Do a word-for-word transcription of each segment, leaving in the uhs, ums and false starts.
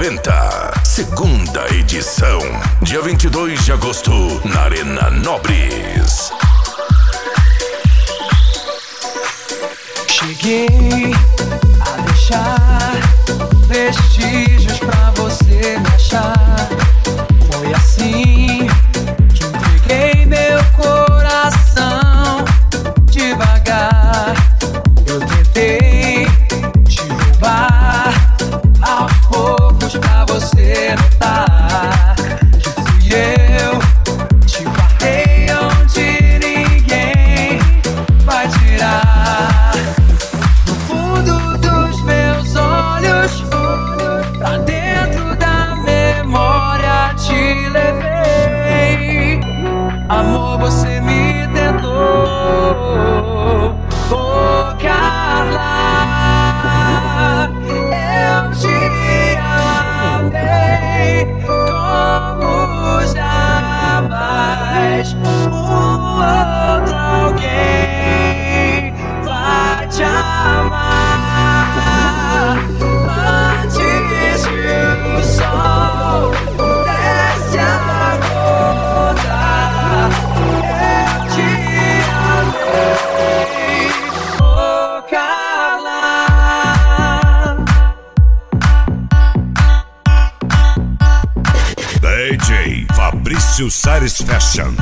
noventa, segunda edição, dia vinte e dois de agosto, na Arena Nobres. Cheguei a deixar vestígios pra você me achar. Foi assim que entreguei meu coração devagar. Eu tentei te roubar aos poucos pra você notar que fui eu. Te guardei onde ninguém vai tirar. No fundo dos meus olhos, pra dentro da memória te levei. Amor, você me tentou. Oh, Carla, eu te amei como jamais um outro alguém vai te amar. Antes que o sol desce agora, eu te amei. Oh, Carla. D J Fabrício Sares Fashion.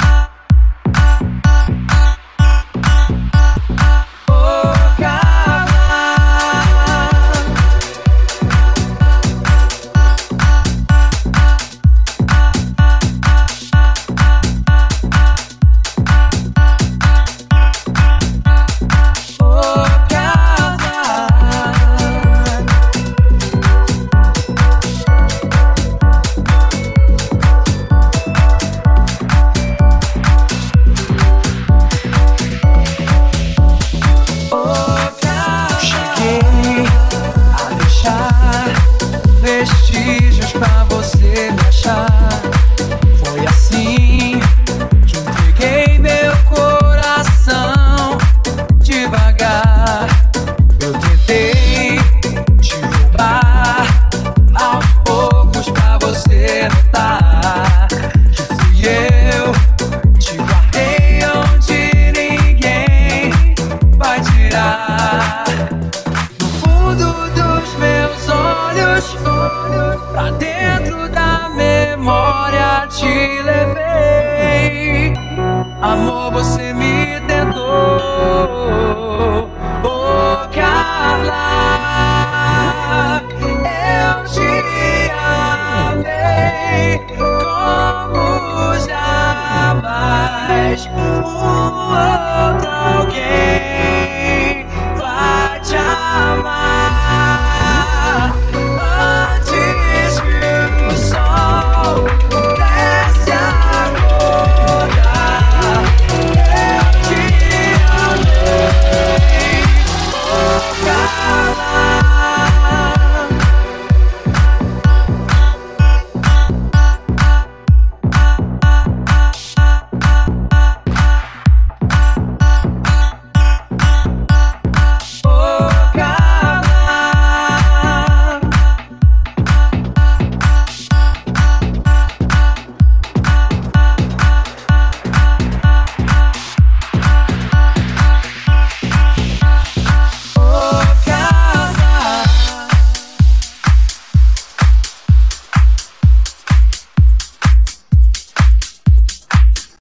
Vestígios pra você me achar. Foi assim que entreguei meu coração devagar. Eu tentei te roubar aos poucos pra você notar que fui eu. Te guardei onde ninguém vai tirar. No fundo dos meus olhos, pra dentro da memória te levei. Amor, você me